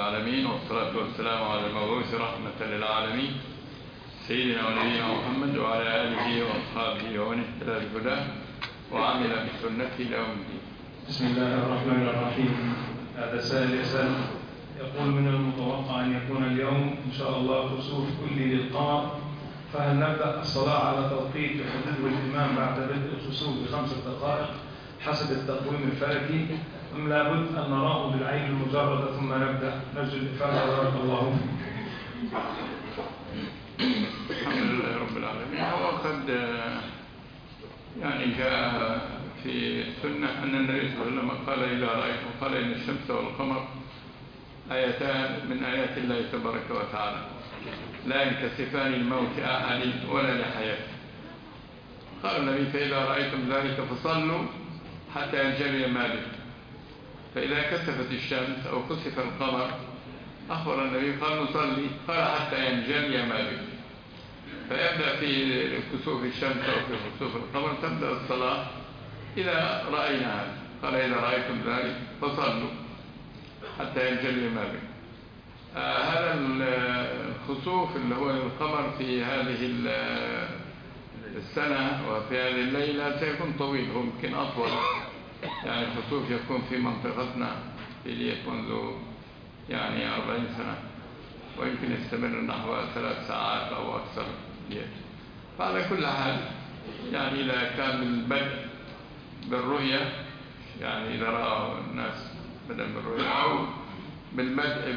العالمين، والصلاة والسلام على المبعوث رحمة للعالمين سيدنا ونبينا محمد وعلى آله وأصحابه ومن اهتدى بهداه وعمل بسنته إلى يوم الدين. بسم الله الرحمن الرحيم. هذا سائل يسأل يقول: من المتوقع أن يكون اليوم إن شاء الله كسوف كلي للقمر، فهل نبدأ الصلاة على توقيت يحدده الإمام بعد بدء الكسوف ب5 دقائق حسب التقويم الفلكي، أم لابد أن نراه بالعين المجردة ثم نبدأ؟ نرجو الإفادة بارك الله فيك. الحمد لله رب العالمين. هو قد يعني جاء في السنة أن النبي صلى الله عليه وسلم قال: إذا رأيتم، قال: إن الشمس والقمر آيتان من آيات الله تبارك وتعالى لا ينكسفان لموت أحد ولا لحياته. قال النبي: فإذا رأيتم ذلك فصلوا حتى ينجلي ما بكم. فإذا كسفت الشمس أو كسف القمر أخبر النبي قال: نصلي، قال: حتى ينجلي ما بكم. فيبدأ في كسوف الشمس أو في كسوف القمر تبدأ الصلاة إذا رأينا هذا. قال: إذا رأيتم ذلك فصلوا حتى ينجلي ما بكم. هذا الخسوف اللي هو القمر في هذه السنة وفي هذه الليلة سيكون طويل، هو يمكن أطول. يعني الخسوف يكون في منطقتنا في ليت منذ يعني 40 سنة، ويمكن يستمر نحو 3 ساعات أو أكثر ليت. فعلى كل حال يعني إذا كان البدء بالرؤية، يعني إذا رأى الناس بدء بالرؤية أو بالبدء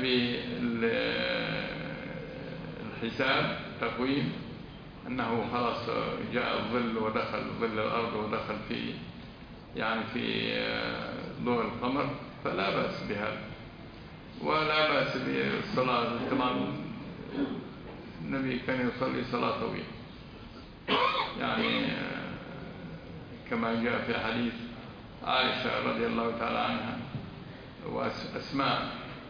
بالحساب تقويم أنه خلاص جاء الظل ودخل ظل الأرض ودخل في يعني في ضوء القمر، فلا بأس بهذا ولا بأس بالصلاة. طبعا النبي كان يصلي صلاة طويلة، يعني كما جاء في حديث عائشة رضي الله تعالى عنها وأسماء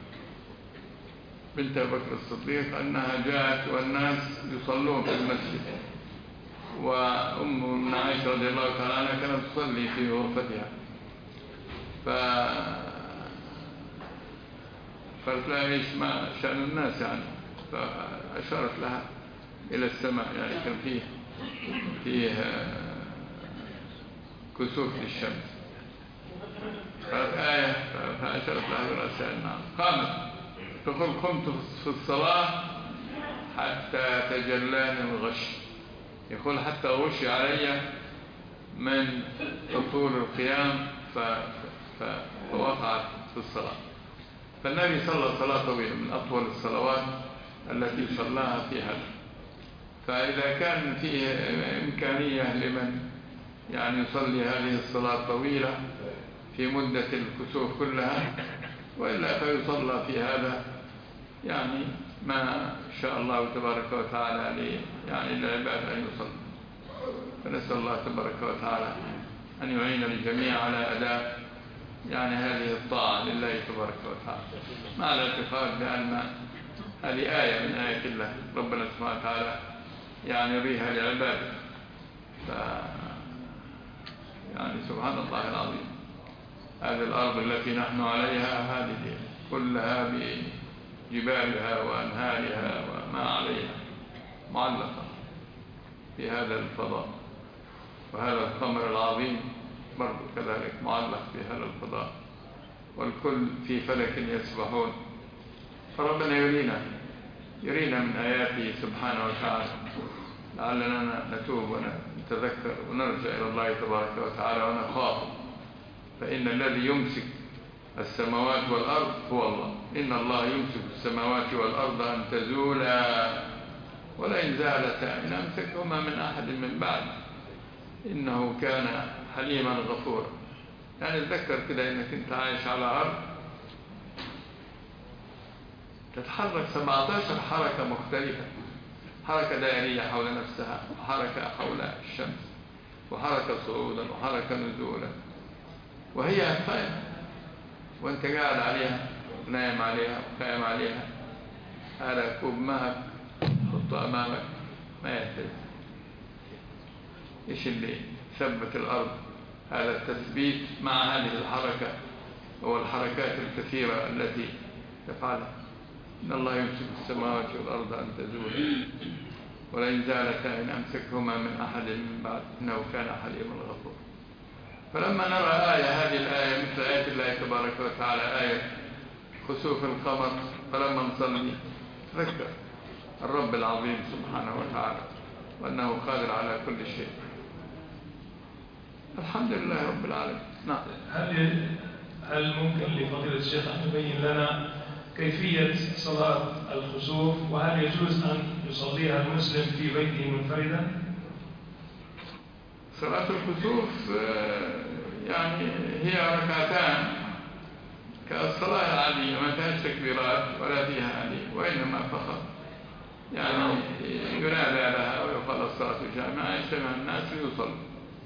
بنت أبي بكر الصديق أنها جاءت والناس يصلون في المسجد، وأم عائشة رضي الله تعالى عنها كانت تصلي في غرفتها، فقالت لها: إيش ما شأن الناس يعني؟ فأشارت لها إلى السماء، يعني كان فيه كسوف للشمس، قالت: آية، فأشارت لها برأسها. نعم. قامت تقول: قمت في الصلاة حتى تجلاني الغش، يقول حتى غشي علي من طول القيام فوقعت في الصلاة. فالنبي صلى صلاة طويلة من أطول الصلوات التي صلاها في هذا. فإذا كان فيه إمكانية لمن يعني يصلي هذه الصلاة الطويلة في مدة الكسوف كلها، وإلا فيصلى في هذا يعني ما شاء الله تبارك وتعالى يعني للعباد أن يصلي. فنسأل الله تبارك وتعالى أن يعين الجميع على أداء يعني هذه الطاعة لله تبارك وتعالى، مع الاعتقاد بأن هذه آية من آيات الله ربنا سبحانه وتعالى يعني يريها لعباده. يعني سبحان الله العظيم، هذه الأرض التي نحن عليها هذه كلها بجبالها وأنهارها وما عليها معلقة في هذا الفضاء، وهذا القمر العظيم برضو كذلك معلق في هذا الفضاء، والكل في فلك يسبحون. فربنا يرينا من آياته سبحانه وتعالى لعلنا نتوب ونتذكر ونرجع إلى الله تبارك وتعالى ونخاف. فإن الذي يمسك السماوات والأرض هو الله، إن الله يمسك السماوات والأرض أن تزولا ولئن زالتا إن أمسكهما من أحد من بعد إنه كان حليما غفورا. يعني تذكر كده إنك أنت عايش على أرض تتحرك 17 حركة مختلفة، حركة دائرية حول نفسها، وحركة حول الشمس، وحركة صعودا، وحركة نزولا، وهي قائمة وانت قاعد عليها نايم عليها وقائم عليها. هذا كوب ماء حطه أمامك ما يهتز. إيش اللي ثبت الأرض؟ هذا التثبيت مع هذه الحركة والحركات الكثيرة التي تفعلها. إن الله يمسك السماوات والأرض أن تزولا ولئن زالتا إن أمسكهما من أحد من بعد إنه كان حليما غفورا. فلما نرى هذه الآية مثل آية الله تبارك وتعالى آية خسوف القمر فلما نصلي تذكر الرب العظيم سبحانه وتعالى وأنه قادر على كل شيء. الحمد لله رب العالمين. نعم. هل ممكن لفضيلة الشيخ أن يبين لنا كيفية صلاة الخسوف، وهل يجوز أن يصليها المسلم في بيته منفردا؟ صلاة الخسوف يعني هي ركعتان كالصلاة العادية، ما فيهاش تكبيرات ولا فيها هذه، وإنما فقط يعني ينادى لها ويقال الصلاة جامعة يجتمع الناس ليصلوا.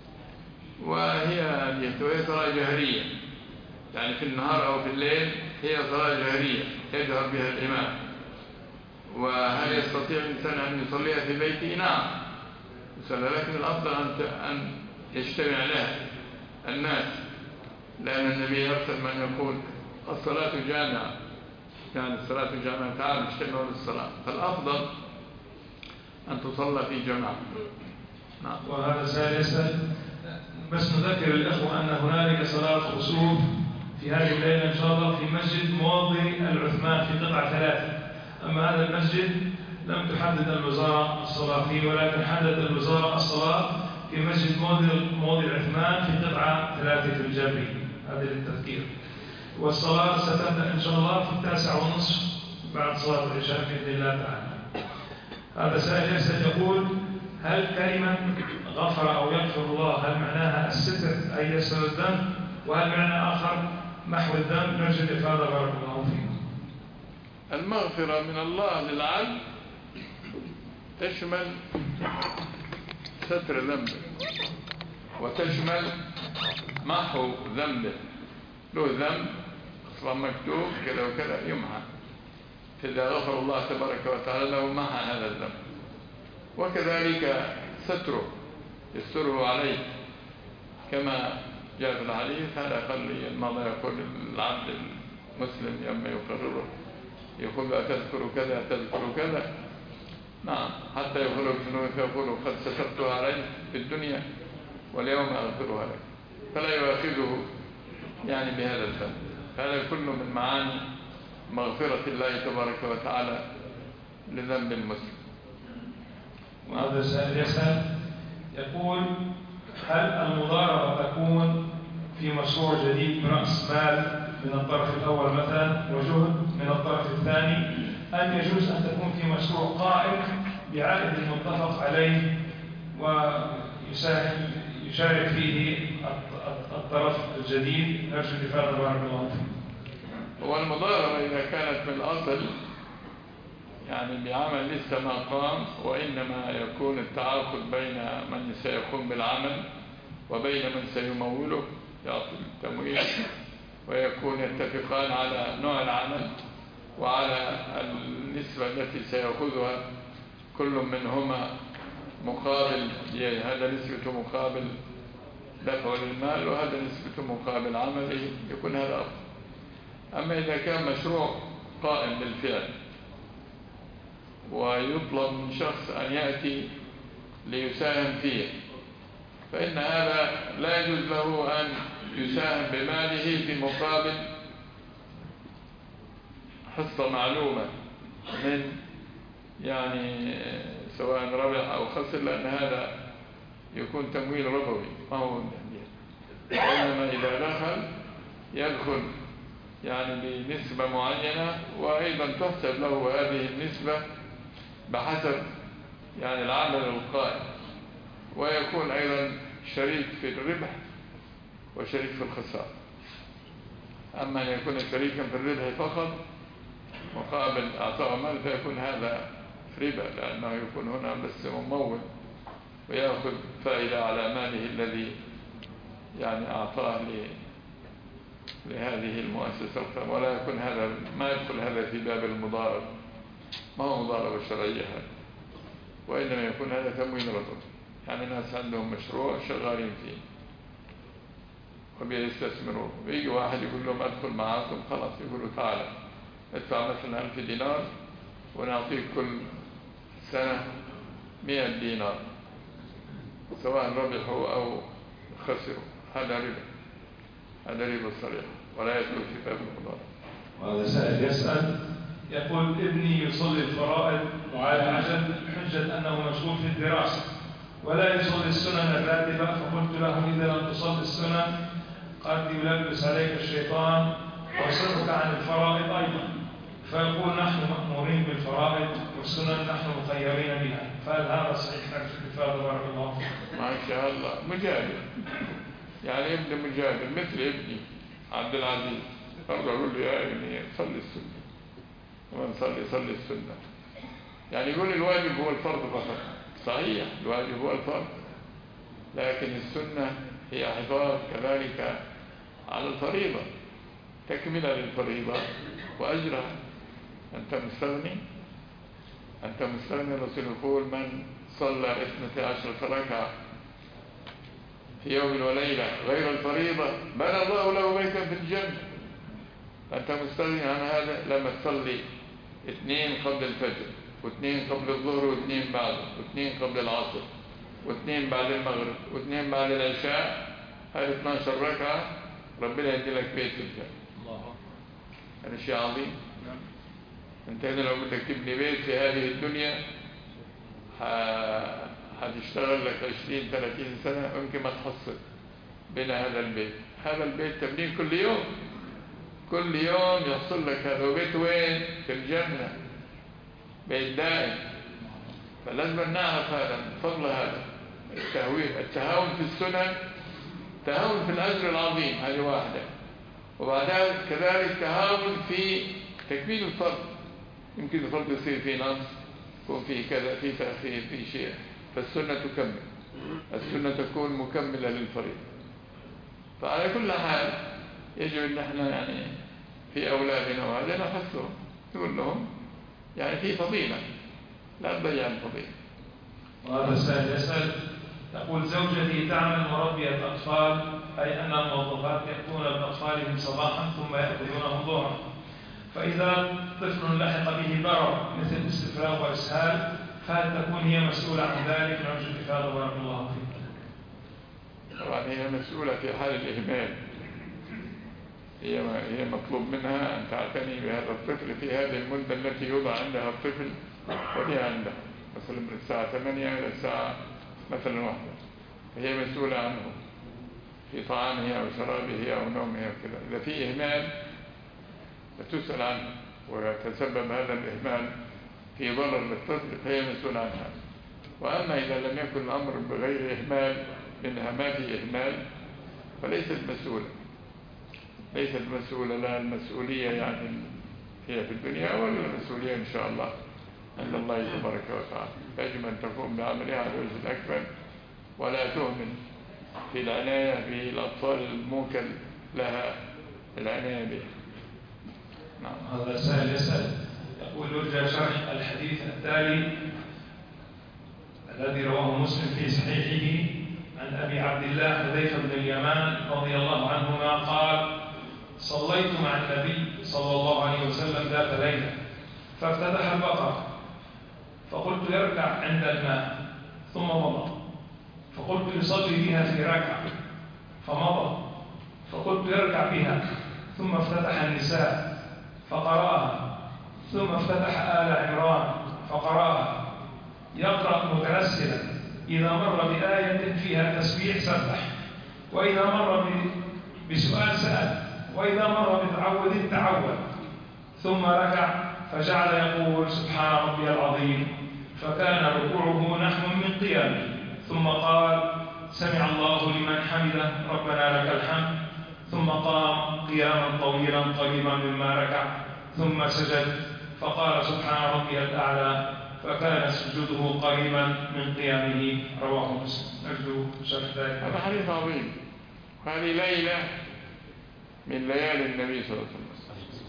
وهي صلاة جهرية، يعني في النهار أو في الليل هي صلاة جهرية يجهر بها الإمام. وهل يستطيع الإنسان أن يصليها في بيته؟ نعم يصلي، لكن الأفضل أن يجتمع لها الناس، لأن النبي يرسل من يقول الصلاة جامعة، يعني الصلاة جامعة تعالوا اجتمعوا للصلاة، فالأفضل أن تصلى في جماعة. نعم. وهذا سادسا بس نذكر الأخوة أن هنالك صلاة خسوف في هذه الليلة إن شاء الله في مسجد موضي العثمان في قطعة 3. أما هذا المسجد لم تحدد الوزارة الصلاة فيه، ولكن حدد الوزارة الصلاة في مسجد موضي العثمان في قطعة 3 في الجبري. هذا للتذكير. والصلاة ستبدأ إن شاء الله في 9:30 بعد صلاة العشاء بإذن الله تعالى. هذا سائل يسأل يقول: هل كلمة غفر أو يغفر الله هل معناها الستر أي يستر الذنب، وهل معنى آخر محو الذنب؟ نرجو الإفادة بارك الله فيكم. المغفرة من الله للعبد تشمل ستر ذنبه وتشمل محو ذنبه. له ذنب أصلا مكتوب كذا وكذا يمحى، فإذا غفر الله تبارك وتعالى له محى هذا الذنب. وكذلك ستره يستره عليه كما جاء في الحديث: هذا قال ماذا يقول العبد المسلم لما يقرره، يقول: أتذكر كذا تذكر كذا. نعم، حتى يقول ابنه فيقول: قد سترتها عليك في الدنيا واليوم أغفرها لك، فلا يؤاخذه يعني بهذا الذنب. هذا كله من معاني مغفرة الله تبارك وتعالى لذنب المسلم. وهذا سائل يسأل يقول: هل المضاربة تكون في مشروع جديد برأس مال من الطرف الأول مثلا وجهد من الطرف الثاني، أم يجوز أن تكون في مشروع قائم بعائد متفق عليه ويشارك فيه الطرف الجديد؟ نرجو الإفادة بارك الله فيكم. هو المضاربة إذا كانت من الأصل يعني بعمل لسه ما قام، وإنما يكون التعاقد بين من سيقوم بالعمل وبين من سيموله يعطي التمويل، ويكون يتفقان على نوع العمل وعلى النسبة التي سيأخذها كل منهما مقابل، هذا نسبة مقابل دفع للمال وهذا نسبة مقابل عمله، يكون هذا أفضل. أما إذا كان مشروع قائم بالفعل ويطلب من شخص أن يأتي ليساهم فيه، فإن هذا لا يجوز له أن يساهم بماله في مقابل حصة معلومة من يعني سواء ربح أو خسر، لأن هذا يكون تمويل ربوي ما هو وإنما إذا دخل يدخل يعني بنسبة معينة، وأيضا تحسب له هذه النسبة بحسب يعني العمل القائم، ويكون أيضا شريك في الربح وشريك في الخسارة. أما أن يكون شريكا في الربح فقط مقابل أعطاه مال فيكون هذا ربا، لأنه يكون هنا بس ممول ويأخذ فائدة على ماله الذي يعني أعطاه لهذه المؤسسة، ولا يكون هذا ما يدخل هذا في باب المضاربة، ما هو مضاربة شرعية هذا، وإنما يكون هذا تمويل ربوي. يعني الناس عندهم مشروع شغالين فيه وبيستثمروا، ويجي واحد يقول لهم أدخل معاكم، خلاص يقولوا تعالى ادفع مثلا 1000 دينار ونعطيك كل سنة 100 دينار سواء ربحوا أو خسروا. هذا ربا، هذا ربا صريح ولا يدخل في باب المضاربة. وهذا سائل يسأل يقول ابني يصلي الفرائض وعلى عجل حجة أنه مشغول في الدراسة ولا يصلي السنن الراتبة، فقلت له إذا لم تصلي السنن قد يلبس عليك الشيطان ويصرفك عن الفرائض أيضا، فيقول نحن مأمورين بالفرائض والسنن نحن مخيرين بها، فهل هذا صحيح؟ نرجو الإفادة بارك الله فيك. ما شاء الله مجادل، يعني ابن مجادل مثل ابني عبد العزيز، برضه أقول له يا ابني صلي السنة ومن صلي السنة، يعني يقول الواجب هو الفرض فقط. صحيح الواجب هو الفرض، لكن السنة هي حفاظ كذلك على الفريضة، تكملة للفريضة وأجرها. أنت مستغني. الرسول يقول من صلى 12 ركعة في يوم وليلة غير الفريضة بنى الله له بيتا في الجنة. أنت مستغني عن هذا لما تصلي 2 قبل الفجر و2 قبل الظهر و2 بعده و2 قبل العصر و2 بعد المغرب و2 بعد العشاء، هذه 12 ركعة ربنا يدي لك بيت في الجنة. هذا شيء عظيم. انت هنا لو بدك تبني بيت في هذه الدنيا هتشتغل لك 20-30 سنة يمكن ما تحصل بنا هذا البيت. هذا البيت تبنيه كل يوم يحصل لك هذا. وبيت وين؟ في الجنة، بيت دائم. فلازم نعرف هذا فضل هذا التهاون في السنن، تهاون في الأجر العظيم، هذه واحدة. وبعدها كذلك تهاون في تكميل الفرض، يمكن الفرض يصير فيه نقص، يكون فيه كذا، فيه تأخير، فيه شيء، فالسنة تكمل، السنة تكون مكملة للفريضة. فعلى كل حال يجب أن احنا يعني في أولادنا وهذا نحثهم، نقول لهم يعني في فضيلة، لا تضيع الفضيلة. وهذا السائل يسأل يقول زوجتي تعمل مربية أطفال، أي أن الموظفات يأتون بأطفالهم صباحا ثم يأخذونهم ظهرا، فإذا طفل لحق به ضرر مثل استفراغ وإسهال فهل تكون هي مسؤولة عن ذلك؟ نرجو الإفادة بارك الله فيك. طبعا هي مسؤولة في حال الإهمال، هي مطلوب منها أن تعتني بهذا الطفل في هذه المدة التي يوضع عندها الطفل وهي عندها، مثلا من الساعة 8 إلى الساعة مثلا 1، فهي مسؤولة عنه في طعامه أو شرابه أو نومه وكذا. إذا في إهمال فتسأل عنه ويتسبب هذا الإهمال في ضرر للطفل فهي مسؤولة عنها. وأما إذا لم يكن الأمر بغير إهمال، منها ما في إهمال، فليست مسؤولة، لا المسؤولية يعني هي في الدنيا ولا المسؤولية إن شاء الله عند الله تبارك وتعالى. يجب أن تقوم بعملها على الوجه الأكبر ولا تهمل في العناية بالأطفال الموكل لها العناية به. نعم. هذا سائل يسأل يقول يرجى شرح الحديث التالي الذي رواه مسلم في صحيحه عن أبي عبد الله حذيفة بن اليمان رضي الله عنهما قال صليت مع النبي صلى الله عليه وسلم ذات ليلة فافتتح البقرة فقلت يركع عند الماء ثم مضى، فقلت يصلي بها في ركعة فمضى، فقلت يركع بها ثم افتتح النساء فقرأها، ثم افتتح آل عمران فقرأها، يقرأ مترسلا إذا مر بآية فيها تسبيح سبح، وإذا مر بسؤال سأل، وإذا مر بتعوذ تعوذ، ثم ركع فجعل يقول سبحان ربي العظيم، فكان ركوعه نحو من قيامه، ثم قال سمع الله لمن حمده ربنا لك الحمد، ثم قام قياما طويلا قريبا مما ركع، ثم سجد فقال سبحان ربي الأعلى، فكان سجوده قريبا من قيامه. رواه مسلم. نرجو شرح ذلك. هذا حديث عظيم، هذه ليلة من ليالي النبي صلى الله عليه وسلم.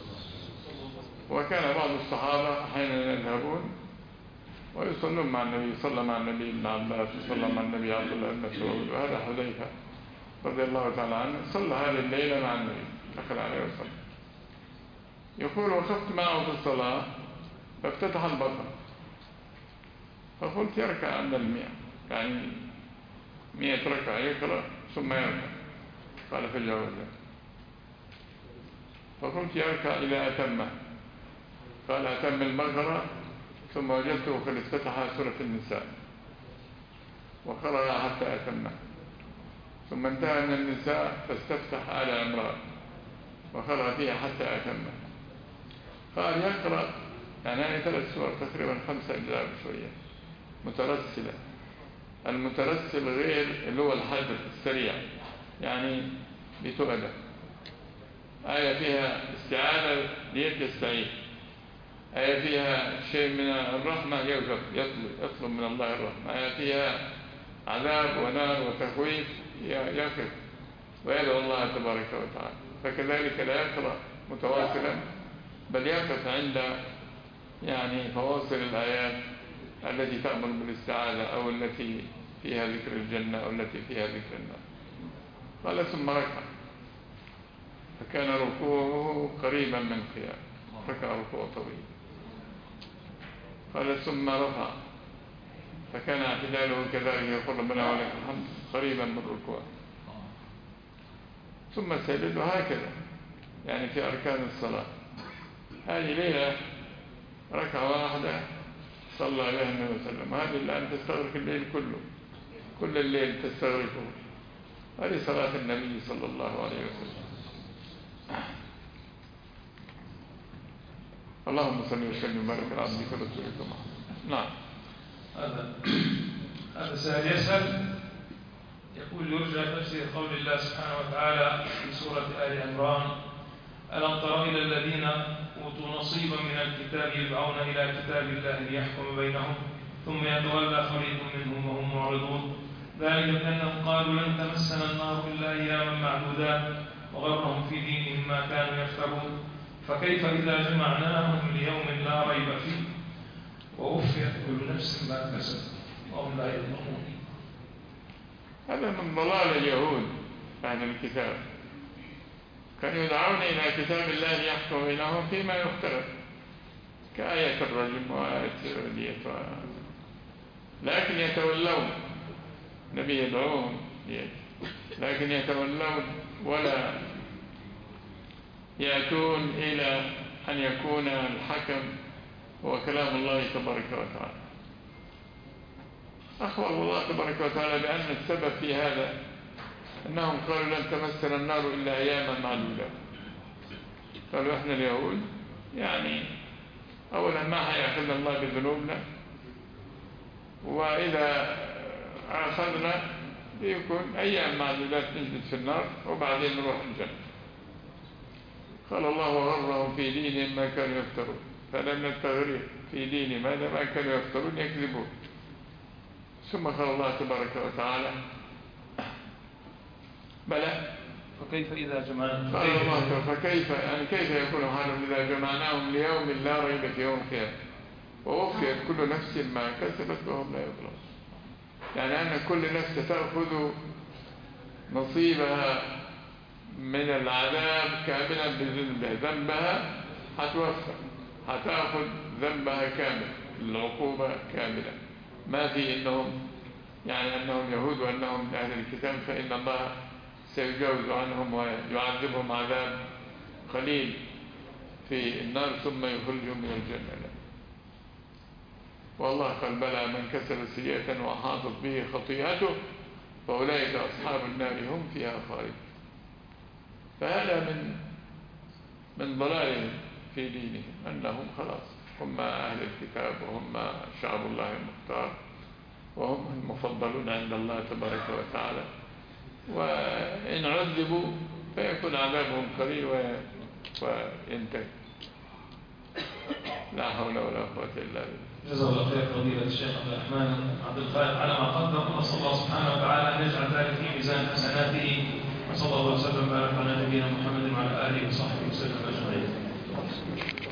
وكان بعض الصحابة أحيانا يذهبون ويصلون مع النبي، صلى مع النبي ابن عباس، وصلى مع النبي عبد الله بن مسعود، وهذا حذيفة رضي الله تعالى عنه صلى هذه الليلة مع النبي دخل عليه وسلم. يقول وقفت معه في الصلاة فافتتح البقرة، فقلت يركع عند 100، يعني 100 ركعة يقرأ ثم يركع. قال في الجواز، فقلت يركع إلى أتمه، قال أتم البقرة، ثم وجدته قد افتتح سورة النساء وقرأ حتى أتمه، ثم انتهى من النساء فاستفتح آل عمران وقرأ فيها حتى أتمه. قال يقرأ يعني 3 سور تقريبا 5 أجزاء بشوية مترسلة. المترسل غير اللي هو الحدر السريع، يعني بتؤدى آية فيها استعاذة يستعيذ، آية فيها شيء من الرحمة يطلب من الله الرحمة، آية فيها عذاب ونار وتخويف يقف ويدعو الله تبارك وتعالى. فكذلك لا يقرأ متواصلا، بل يقف عند يعني فواصل الآيات التي تأمر بالاستعاذة أو التي فيها ذكر الجنة أو التي فيها ذكر النار. قال ثم ركع فكان ركوعه قريبا من قيام، ركع ركوع طويل. قال ثم رفع فكان اعتداله كذلك يقول ربنا ولك الحمد قريبا من الركوع، ثم سجد، وهكذا يعني في أركان الصلاة. هذه ليلة ركعة واحدة صلى عليه النبي صلى الله عليه وسلم، هذه الآن تستغرق الليل كله، كل الليل تستغرقه. هذه صلاة النبي صلى الله عليه وسلم. اللهم صل وسلم وبارك على عبدك ورسولك محمد. نعم. هذا سائل يسأل يقول يرجى تفسير قول الله سبحانه وتعالى في سورة آل عمران: ألم تر إلى الذين أوتوا نصيبا من الكتاب يدعون إلى كتاب الله ليحكم بينهم ثم يتولى فريق منهم وهم معرضون، ذلك بأنهم قالوا لن تمسنا النار إلا أياما معدودات وغرهم في دينهم ما كانوا يفترون، فكيف إذا جمعناهم ليوم لا ريب فيه ووفيت كل نفس ما كسبت وهم لا يظلمون. هذا من ضلال اليهود أهل الكتاب، كانوا يدعون إلى كتاب الله ليحكم بينهم فيما يختلف، كآية الرجم وآية الودية، لكن يتولون، النبي يدعوهم لكن يتولون ولا يأتون إلى أن يكون الحكم هو كلام الله تبارك وتعالى. أخبر الله تبارك وتعالى بأن السبب في هذا أنهم قالوا لن تمسنا النار إلا أياما معدودة. قالوا إحنا اليهود يعني أولا ما هيأخذنا الله بذنوبنا، وإذا أخذنا بيكون أيام معدودات نجلد في النار وبعدين نروح الجنة. قال الله وغرهم في دينهم ما كانوا يفترون، فلن التغرير في دينهم هذا ما كانوا يفترون يكذبون. ثم قال الله تبارك وتعالى بلى فكيف إذا جمعناهم، قال الله فكيف يعني كيف يكون حالهم إذا جمعناهم ليوم لا ريب في يوم القيامة ووفيت كل نفس ما كسبت وهم لا يظلمون. يعني أن كل نفس تأخذ نصيبها من العذاب كاملا بذنبها، ذنبها هتوفى، هتأخذ ذنبها كامل، العقوبة كاملة، ما في إنهم يعني أنهم يهود وأنهم من أهل الكتاب فإن الله سيجاوز عنهم ويعذبهم عذاب قليل في النار ثم يخرجهم من الجنة. والله قال بلى من كسب سيئة وحاطت به خطيئته فأولئك أصحاب النار هم فيها خالدون. فهذا من ضلالهم في دينهم أنهم خلاص هم أهل الكتاب وهم شعب الله المختار وهم المفضلون عند الله تبارك وتعالى، وإن عذبوا فيكون عذابهم قليل وينتهي. لا حول ولا قوة إلا بالله. جزاه الله خير فضيلة الشيخ عبد الرحمن عبد الخالق على ما قدم، نسأل الله سبحانه وتعالى أن يجعل ذلك في ميزان حسناته، وصلى الله وسلم وبارك على نبينا محمد وعلى آله وصحبه وسلم أجمعين.